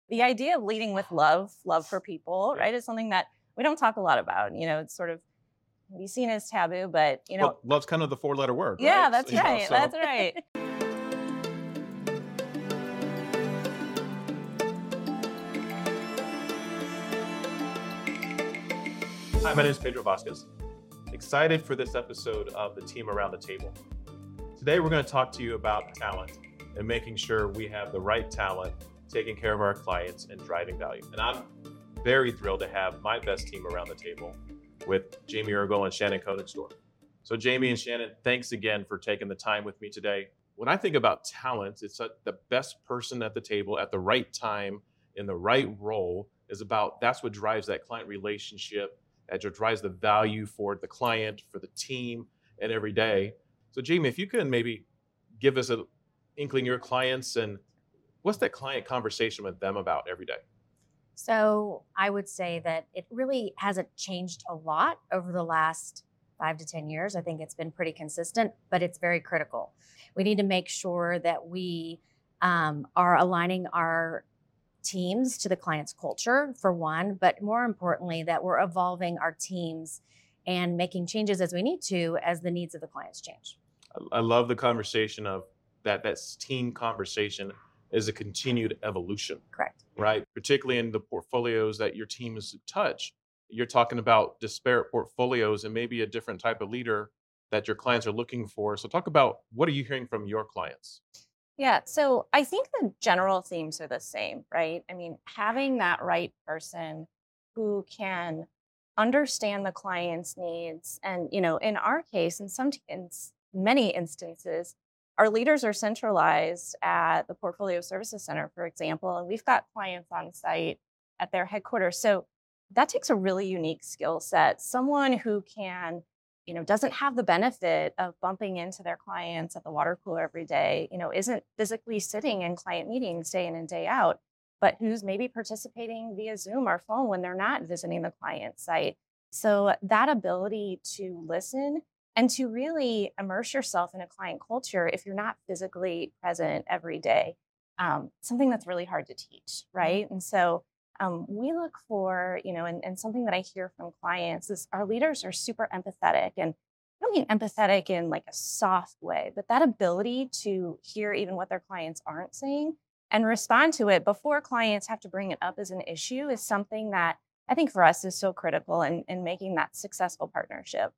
the idea of leading with love for people, Yeah. right, is something that we don't talk a lot about. It's sort of can be seen as taboo, but Well, love's kind of the four-letter word, yeah, right? that's right. So That's right. hi, my name is Pedro Vasquez. Excited for this episode of the Team Around the Table. Today, we're going to talk to you about talent and making sure we have the right talent, taking care of our clients and driving value. And I'm very thrilled to have my best team around the table with Jamie Ergel and Shannon Koenigsdorf. So Jamie and Shannon, thanks again for taking the time with me today. When I think about talent, it's the best person at the table at the right time in the right role is about that's what drives that client relationship, that drives the value for the client, for the team, and every day. So Jamie, if you could maybe give us an inkling your clients and what's that client conversation with them about every day? So I would say that it really hasn't changed a lot over the last 5 to 10 years. I think it's been pretty consistent, but it's very critical. We need to make sure that we are aligning our teams to the client's culture, for one, but more importantly, that we're evolving our teams and making changes as we need to as the needs of the clients change. I love the conversation of that's team conversation is a continued evolution, Correct. right? Particularly in the portfolios that your teams touch. You're talking about disparate portfolios and maybe a different type of leader that your clients are looking for. So talk about what are you hearing from your clients? Yeah. So I think the general themes are the same, right? I mean, having that right person who can understand the client's needs. And, in our case, in many instances, our leaders are centralized at the Portfolio Services Center, for example, and we've got clients on site at their headquarters. So that takes a really unique skill set, someone who can doesn't have the benefit of bumping into their clients at the water cooler every day, isn't physically sitting in client meetings day in and day out, but who's maybe participating via Zoom or phone when they're not visiting the client site. So that ability to listen and to really immerse yourself in a client culture if you're not physically present every day, something that's really hard to teach, right? And so we look for, and something that I hear from clients is our leaders are super empathetic. And I don't mean empathetic in like a soft way, but that ability to hear even what their clients aren't saying and respond to it before clients have to bring it up as an issue is something that I think for us is so critical in making that successful partnership.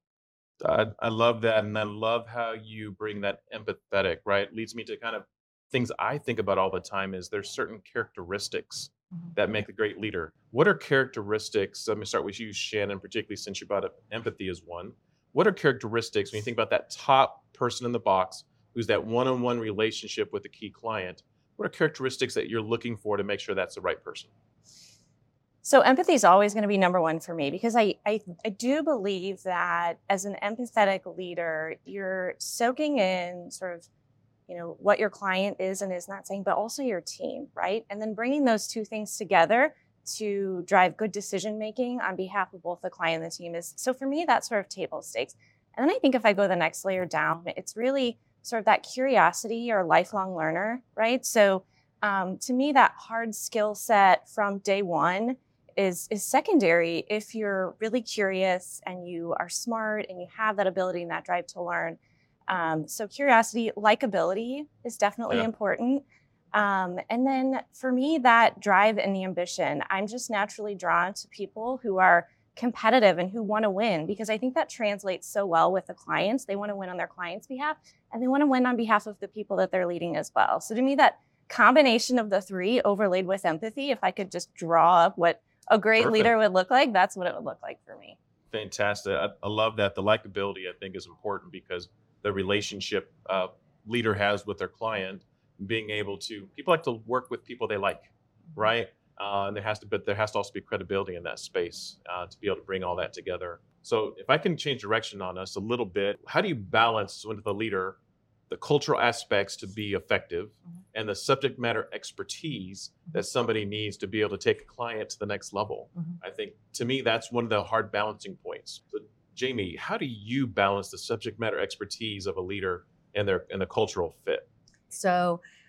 I love that. And I love how you bring that empathetic, right? Leads me to kind of things I think about all the time is there's certain characteristics Mhm. that make a great leader. What are characteristics? Let me start with you, Shannon, particularly since you brought up empathy as one. What are characteristics when you think about that top person in the box who's that one-on-one relationship with a key client? What are characteristics that you're looking for to make sure that's the right person? So empathy is always going to be number one for me because I do believe that as an empathetic leader, you're soaking in sort of what your client is and is not saying, but also your team, right? And then bringing those two things together to drive good decision making on behalf of both the client and the team is so for me that's sort of table stakes. And then I think if I go the next layer down, it's really sort of that curiosity or lifelong learner, right? So to me, that hard skill set from day one is secondary if you're really curious and you are smart and you have that ability and that drive to learn. So curiosity, likability is definitely Yeah. important. And then for me, that drive and the ambition, I'm just naturally drawn to people who are competitive and who want to win because I think that translates so well with the clients. They want to win on their clients' behalf and they want to win on behalf of the people that they're leading as well. So to me, that combination of the three overlaid with empathy, if I could just draw up what a great Perfect. leader would look like, that's what it would look like for me. Fantastic. I love that. The likability, I think, is important because the relationship leader has with their client, being able to, people like to work with people they like, right? And there has to also be credibility in that space to be able to bring all that together. So, if I can change direction on us a little bit, how do you balance with the leader the cultural aspects to be effective Mhm. and the subject matter expertise that somebody needs to be able to take a client to the next level? Mhm. I think to me, that's one of the hard balancing points. So, Jamie, how do you balance the subject matter expertise of a leader and the cultural fit? So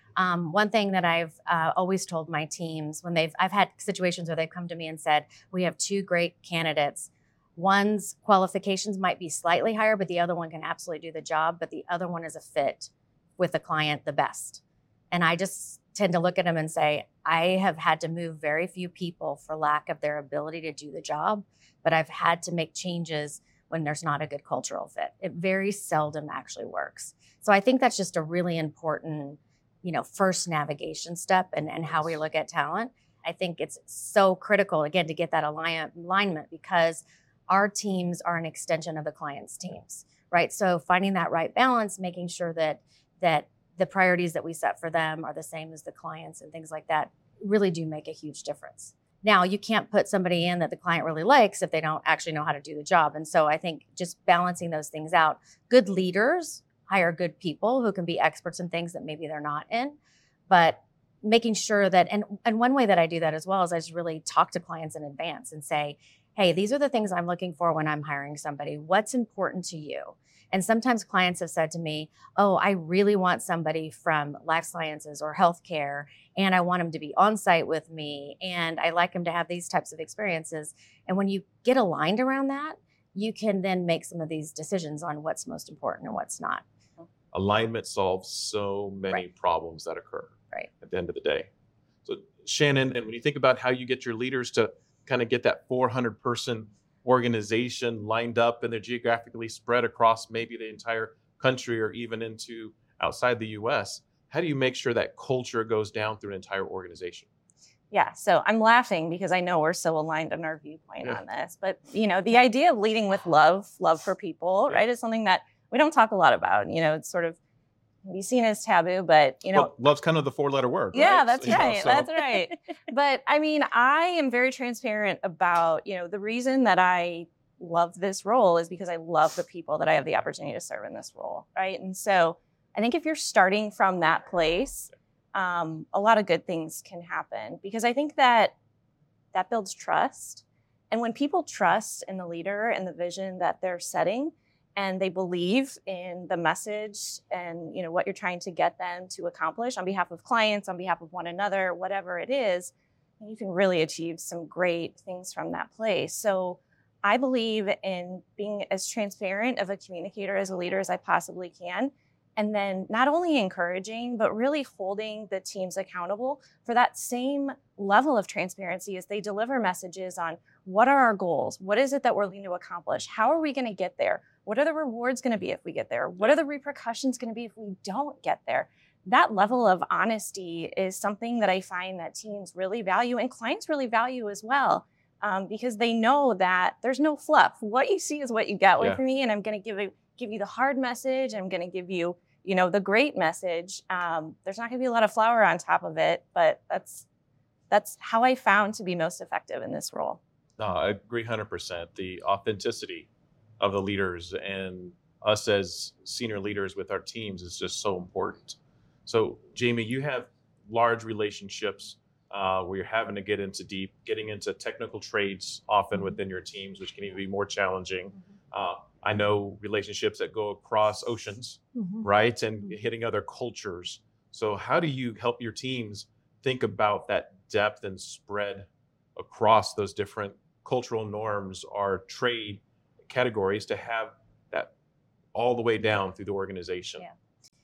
One thing that I've always told my teams when I've had situations where they've come to me and said, we have two great candidates. One's qualifications might be slightly higher, but the other one can absolutely do the job, but the other one is a fit with the client the best. And I just tend to look at them and say, I have had to move very few people for lack of their ability to do the job, but I've had to make changes when there's not a good cultural fit. It very seldom actually works. So I think that's just a really important, first navigation step and how we look at talent. I think it's so critical, again, to get that alignment because our teams are an extension of the client's teams, right? So finding that right balance, making sure that the priorities that we set for them are the same as the clients and things like that really do make a huge difference. Now, you can't put somebody in that the client really likes if they don't actually know how to do the job. And so I think just balancing those things out, good leaders hire good people who can be experts in things that maybe they're not in, but making sure that, and one way that I do that as well is I just really talk to clients in advance and say, hey, these are the things I'm looking for when I'm hiring somebody. What's important to you? And sometimes clients have said to me, oh, I really want somebody from life sciences or healthcare, and I want them to be on site with me, and I like them to have these types of experiences. And when you get aligned around that, you can then make some of these decisions on what's most important and what's not. Alignment solves so many problems that occur at the end of the day. So Shannon, and when you think about how you get your leaders to kind of get that 400-person organization lined up and they're geographically spread across maybe the entire country or even into outside the US, how do you make sure that culture goes down through an entire organization? Yeah, so I'm laughing because I know we're so aligned on our viewpoint on this. But, the idea of leading with love for people, right, is something that we don't talk a lot about. It's sort of be seen as taboo, but well, love's kind of the 4-letter word. Yeah, right? that's right. That's right. But I mean, I am very transparent about, the reason that I love this role is because I love the people that I have the opportunity to serve in this role. Right. And so I think if you're starting from that place, a lot of good things can happen because I think that builds trust. And when people trust in the leader and the vision that they're setting, and they believe in the message and what you're trying to get them to accomplish on behalf of clients, on behalf of one another, whatever it is, you can really achieve some great things from that place. So I believe in being as transparent of a communicator as a leader as I possibly can. And then not only encouraging, but really holding the teams accountable for that same level of transparency as they deliver messages on what are our goals? What is it that we're looking to accomplish? How are we going to get there? What are the rewards going to be if we get there? What are the repercussions going to be if we don't get there? That level of honesty is something that I find that teams really value and clients really value as well, because they know that there's no fluff. What you see is what you get with me, and I'm going to give you the hard message. I'm going to give you, the great message. There's not going to be a lot of flour on top of it, but that's how I found to be most effective in this role. No, I agree 100%. The authenticity of the leaders and us as senior leaders with our teams is just so important. So, Jamie, you have large relationships where you're having to getting into technical trades often within your teams, which can even be more challenging. I know relationships that go across oceans, right? And hitting other cultures. So how do you help your teams think about that depth and spread across those different cultural norms or trade categories to have that all the way down through the organization? Yeah.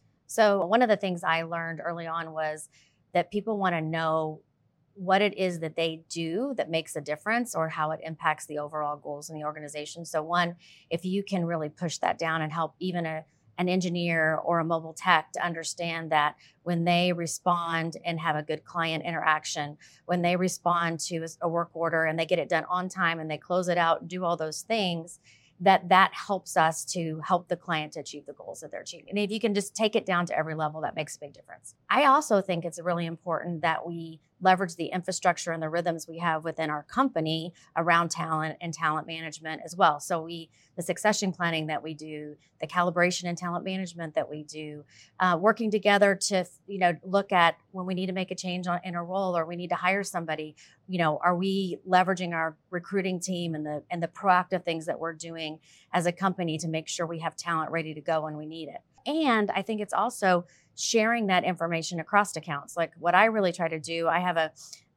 So one of the things I learned early on was that people want to know what it is that they do that makes a difference or how it impacts the overall goals in the organization. So one, if you can really push that down and help even an engineer or a mobile tech to understand that when they respond and have a good client interaction, when they respond to a work order and they get it done on time and they close it out, do all those things, that helps us to help the client to achieve the goals that they're achieving. And if you can just take it down to every level, that makes a big difference. I also think it's really important that we leverage the infrastructure and the rhythms we have within our company around talent and talent management as well. So the succession planning that we do, the calibration and talent management that we do, working together to look at when we need to make a change in a role or we need to hire somebody. Are we leveraging our recruiting team and the proactive things that we're doing as a company to make sure we have talent ready to go when we need it? And I think it's also sharing that information across accounts. Like what I really try to do, I have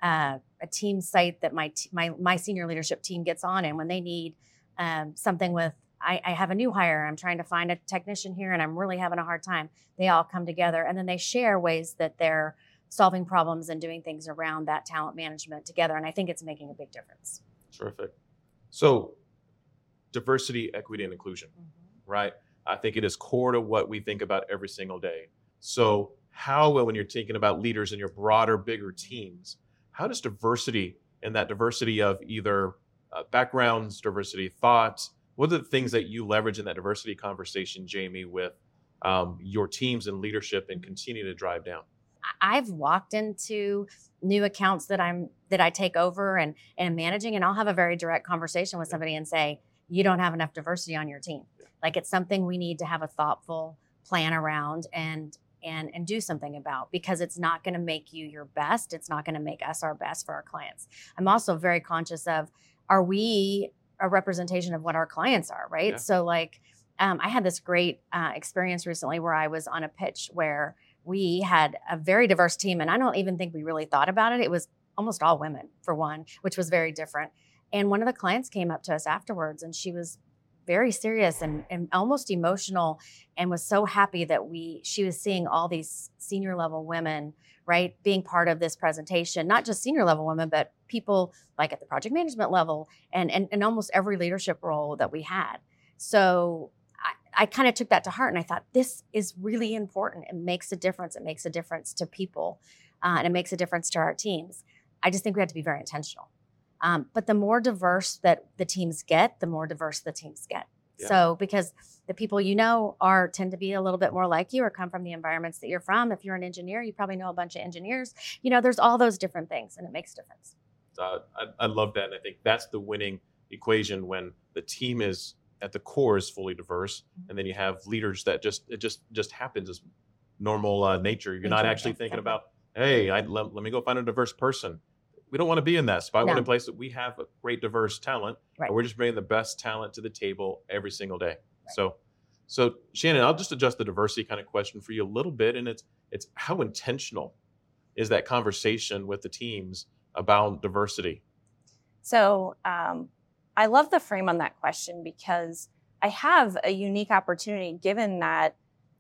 a team site that my senior leadership team gets on, and when they need something with, I have a new hire, I'm trying to find a technician here and I'm really having a hard time. They all come together and then they share ways that they're solving problems and doing things around that talent management together. And I think it's making a big difference. Terrific. So diversity, equity, and inclusion, right? I think it is core to what we think about every single day. So how, when you're thinking about leaders in your broader, bigger teams, how does diversity and that diversity of either backgrounds, diversity thoughts, what are the things that you leverage in that diversity conversation, Jamie, with your teams and leadership and continue to drive down? I've walked into new accounts that I take over and am managing, and I'll have a very direct conversation with somebody and say, you don't have enough diversity on your team. Like it's something we need to have a thoughtful plan around and do something about, because it's not going to make you your best. It's not going to make us our best for our clients. I'm also very conscious of, are we a representation of what our clients are, right? Yeah. So like, I had this great experience recently where I was on a pitch where we had a very diverse team, and I don't even think we really thought about it. It was almost all women, for one, which was very different. And one of the clients came up to us afterwards, and she was very serious and almost emotional, and was so happy that she was seeing all these senior level women, right, being part of this presentation, not just senior level women, but people like at the project management level and almost every leadership role that we had. So I kind of took that to heart, and I thought, this is really important. It makes a difference. It makes a difference to people, and it makes a difference to our teams. I just think we have to be very intentional. But the more diverse that the teams get, the more diverse the teams get. Yeah. So because the people tend to be a little bit more like you or come from the environments that you're from. If you're an engineer, you probably know a bunch of engineers. There's all those different things, and it makes a difference. I love that. And I think that's the winning equation, when the team is at the core is fully diverse. And then you have leaders that it just happens as normal nature. You're not actually thinking about, hey, let me go find a diverse person. We don't want to be in that spot. We want to place that we have a great diverse talent, right, and we're just bringing the best talent to the table every single day. Right. So Shannon, I'll just adjust the diversity kind of question for you a little bit. And it's how intentional is that conversation with the teams about diversity? So I love the frame on that question, because I have a unique opportunity, given that,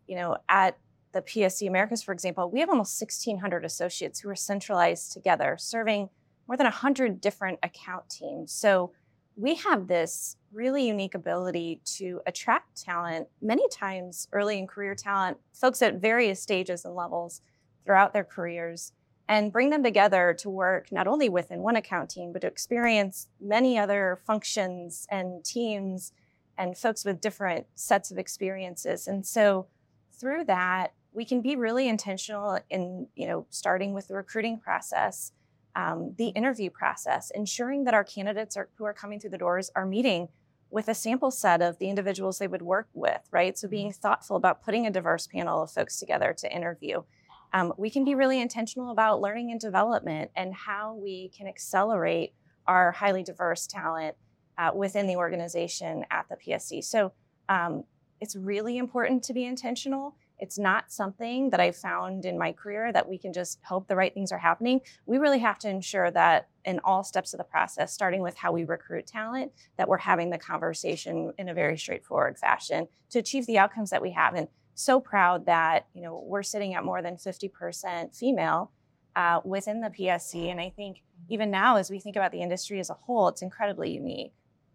at the PSC Americas, for example, we have almost 1,600 associates who are centralized together, serving more than 100 different account teams. So we have this really unique ability to attract talent, many times early in career talent, folks at various stages and levels throughout their careers, and bring them together to work not only within one account team, but to experience many other functions and teams and folks with different sets of experiences. And so through that, we can be really intentional in, starting with the recruiting process, the interview process, ensuring that our candidates who are coming through the doors are meeting with a sample set of the individuals they would work with, right? So being thoughtful about putting a diverse panel of folks together to interview. We can be really intentional about learning and development and how we can accelerate our highly diverse talent within the organization at the PSC. So it's really important to be intentional. It's not something that I found in my career that we can just hope the right things are happening. We really have to ensure that in all steps of the process, starting with how we recruit talent, that we're having the conversation in a very straightforward fashion to achieve the outcomes that we have. And so proud that we're sitting at more than 50% female within the PSC. And I think even now, as we think about the industry as a whole, it's incredibly unique.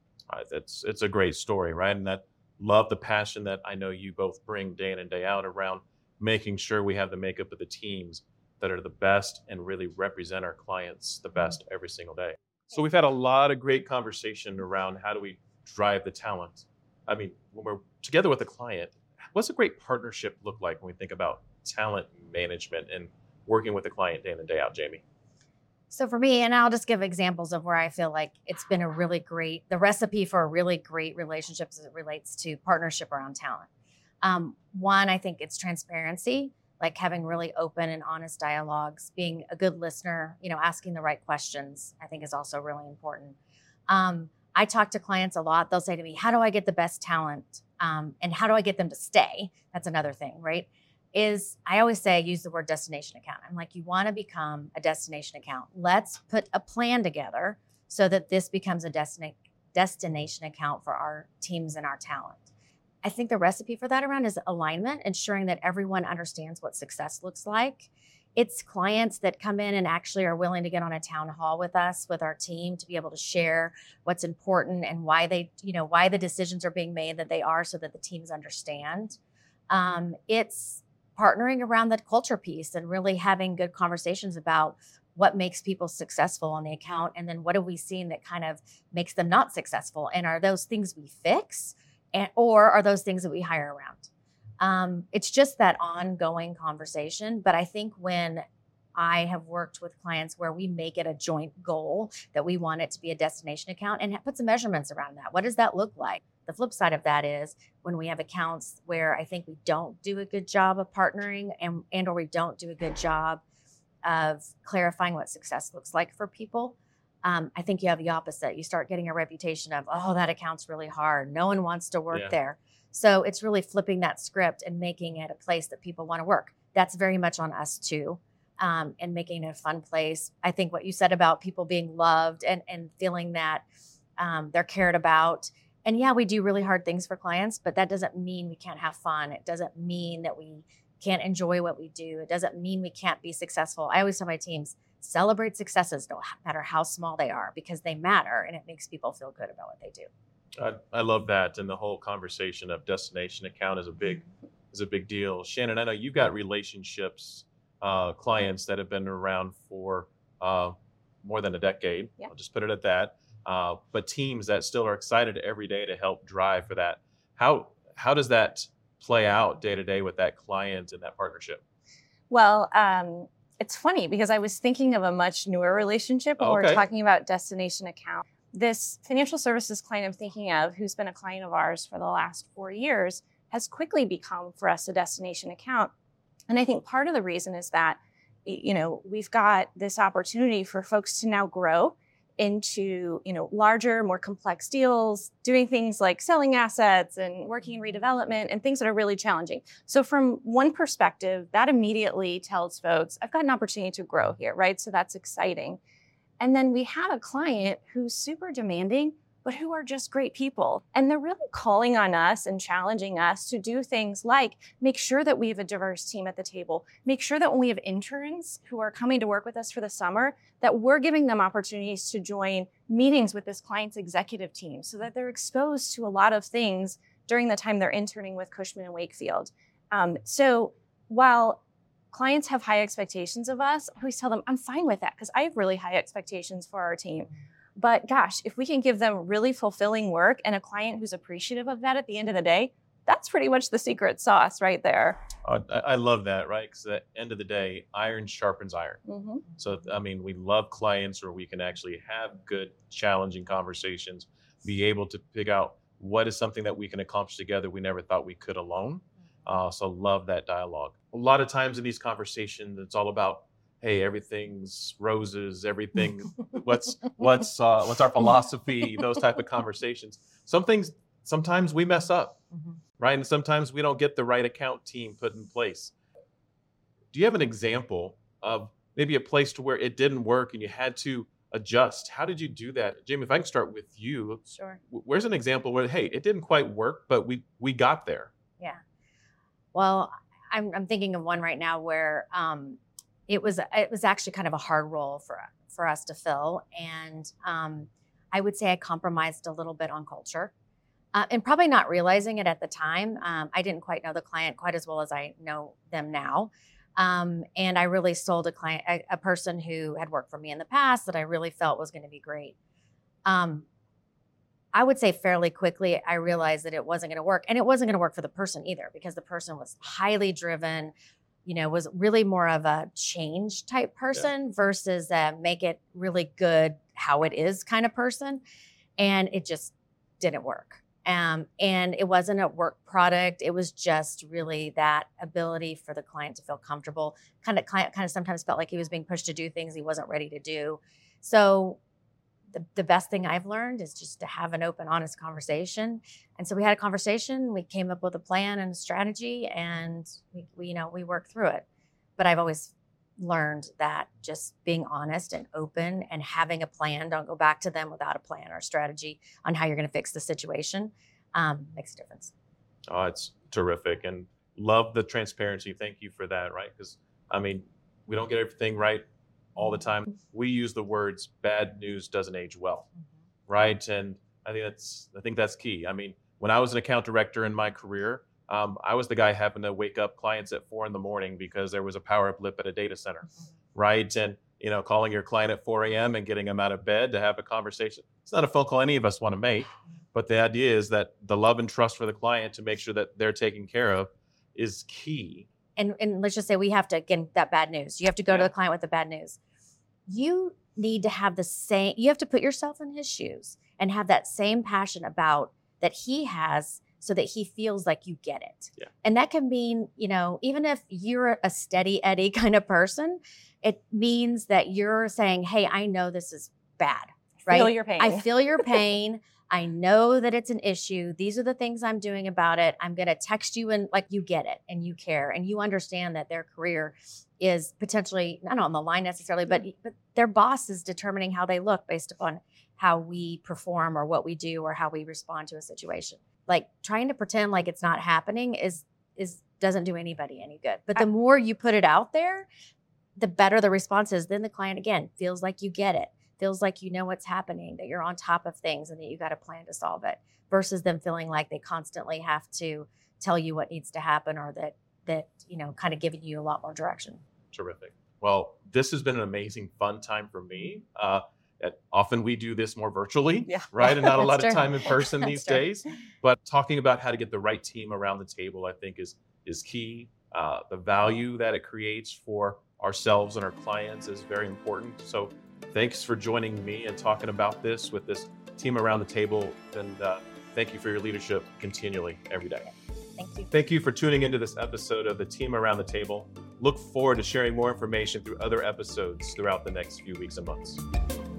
It's a great story, right? And that love the passion that I know you both bring day in and day out around making sure we have the makeup of the teams that are the best and really represent our clients the best every single day. So we've had a lot of great conversation around how do we drive the talent. I mean, when we're together with a client, what's a great partnership look like when we think about talent management and working with a client day in and day out, Jamie? So for me, and I'll just give examples of where I feel like it's been the recipe for a really great relationship as it relates to partnership around talent. One, I think it's transparency, like having really open and honest dialogues, being a good listener, asking the right questions, I think is also really important. I talk to clients a lot. They'll say to me, how do I get the best talent? And how do I get them to stay? That's another thing, right? is I always say, use the word destination account. I'm like, you want to become a destination account. Let's put a plan together so that this becomes a destination account for our teams and our talent. I think the recipe for that around is alignment, ensuring that everyone understands what success looks like. It's clients that come in and actually are willing to get on a town hall with us, with our team, to be able to share what's important and why why the decisions are being made that they are, so that the teams understand. It's partnering around that culture piece and really having good conversations about what makes people successful on the account. And then what have we seen that kind of makes them not successful? And are those things we fix, or are those things that we hire around? It's just that ongoing conversation. But I think when I have worked with clients where we make it a joint goal that we want it to be a destination account and put some measurements around that. What does that look like? The flip side of that is when we have accounts where I think we don't do a good job of partnering and or we don't do a good job of clarifying what success looks like for people. I think you have the opposite. You start getting a reputation of, oh, that account's really hard. No one wants to work there. So it's really flipping that script and making it a place that people want to work. That's very much on us too. And making it a fun place. I think what you said about people being loved and feeling that they're cared about. And yeah, we do really hard things for clients, but that doesn't mean we can't have fun. It doesn't mean that we can't enjoy what we do. It doesn't mean we can't be successful. I always tell my teams, celebrate successes, no matter how small they are, because they matter and it makes people feel good about what they do. I love that. And the whole conversation of destination account is a big deal. Shannon, I know you've got relationships, clients that have been around for more than a decade. Yeah. I'll just put it at that. But teams that still are excited every day to help drive for that. How does that play out day to day with that client and that partnership? Well, it's funny because I was thinking of a much newer relationship when we're talking about destination account. This financial services client I'm thinking of, who's been a client of ours for the last 4 years, has quickly become for us a destination account. And I think part of the reason is that, we've got this opportunity for folks to now grow into, larger, more complex deals, doing things like selling assets and working in redevelopment and things that are really challenging. So from one perspective, that immediately tells folks, I've got an opportunity to grow here, right? So that's exciting. And then we have a client who's super demanding, but who are just great people. And they're really calling on us and challenging us to do things like make sure that we have a diverse team at the table, make sure that when we have interns who are coming to work with us for the summer, that we're giving them opportunities to join meetings with this client's executive team so that they're exposed to a lot of things during the time they're interning with Cushman & Wakefield. So while clients have high expectations of us, I always tell them, I'm fine with that because I have really high expectations for our team. But gosh, if we can give them really fulfilling work and a client who's appreciative of that at the end of the day, that's pretty much the secret sauce right there. I love that, right? Because at the end of the day, iron sharpens iron. Mm-hmm. So, we love clients where we can actually have good, challenging conversations, be able to pick out what is something that we can accomplish together we never thought we could alone. So love that dialogue. A lot of times in these conversations, it's all about, hey, everything's roses, everything, what's our philosophy, those type of conversations. Sometimes we mess up, right? And sometimes we don't get the right account team put in place. Do you have an example of maybe a place to where it didn't work and you had to adjust? How did you do that? Jamie, if I can start with you. Sure. Where's an example where, hey, it didn't quite work, but we got there? Yeah. Well, I'm thinking of one right now where it was actually kind of a hard role for us to fill. And I would say I compromised a little bit on culture and probably not realizing it at the time. I didn't quite know the client quite as well as I know them now. And I really sold a person who had worked for me in the past that I really felt was going to be great. I would say fairly quickly, I realized that it wasn't going to work. And it wasn't going to work for the person either, because the person was highly driven, was really more of a change type person versus make it really good how it is kind of person. And it just didn't work. And it wasn't a work product. It was just really that ability for the client to feel comfortable. Client sometimes felt like he was being pushed to do things he wasn't ready to do. So the best thing I've learned is just to have an open, honest conversation. And so we had a conversation, we came up with a plan and a strategy, and we worked through it. But I've always learned that just being honest and open and having a plan, don't go back to them without a plan or strategy on how you're going to fix the situation, makes a difference. Oh, it's terrific. And love the transparency. Thank you for that, right? Because, I mean, we don't get everything right all the time. We use the words bad news doesn't age well, right? And I think that's key. I mean, when I was an account director in my career, I was the guy having to wake up clients at 4 a.m. because there was a power blip at a data center, right? And, calling your client at 4 a.m. and getting them out of bed to have a conversation. It's not a phone call any of us want to make, but the idea is that the love and trust for the client to make sure that they're taken care of is key. And let's just say we have to, again, that bad news. You have to go to the client with the bad news. You need to have you have to put yourself in his shoes and have that same passion about that he has, so that he feels like you get it. Yeah. And that can mean, even if you're a steady Eddie kind of person, it means that you're saying, hey, I know this is bad, right? Feel your pain. I feel your pain. I know that it's an issue. These are the things I'm doing about it. I'm going to text you and like you get it and you care and you understand that their career is potentially not on the line necessarily, but their boss is determining how they look based upon how we perform or what we do or how we respond to a situation. Like trying to pretend like it's not happening is doesn't do anybody any good. But the more you put it out there, the better the response is. Then the client, again, feels like you get it, feels like you know what's happening, that you're on top of things and that you got a plan to solve it, versus them feeling like they constantly have to tell you what needs to happen or that kind of giving you a lot more direction. Terrific. Well, this has been an amazing, fun time for me. Often we do this more virtually, right? And not a lot of time in person these days. But talking about how to get the right team around the table, I think is key. The value that it creates for ourselves and our clients is very important. So thanks for joining me and talking about this with this team around the table. And thank you for your leadership continually every day. Thank you. Thank you for tuning into this episode of the Team Around the Table. Look forward to sharing more information through other episodes throughout the next few weeks and months.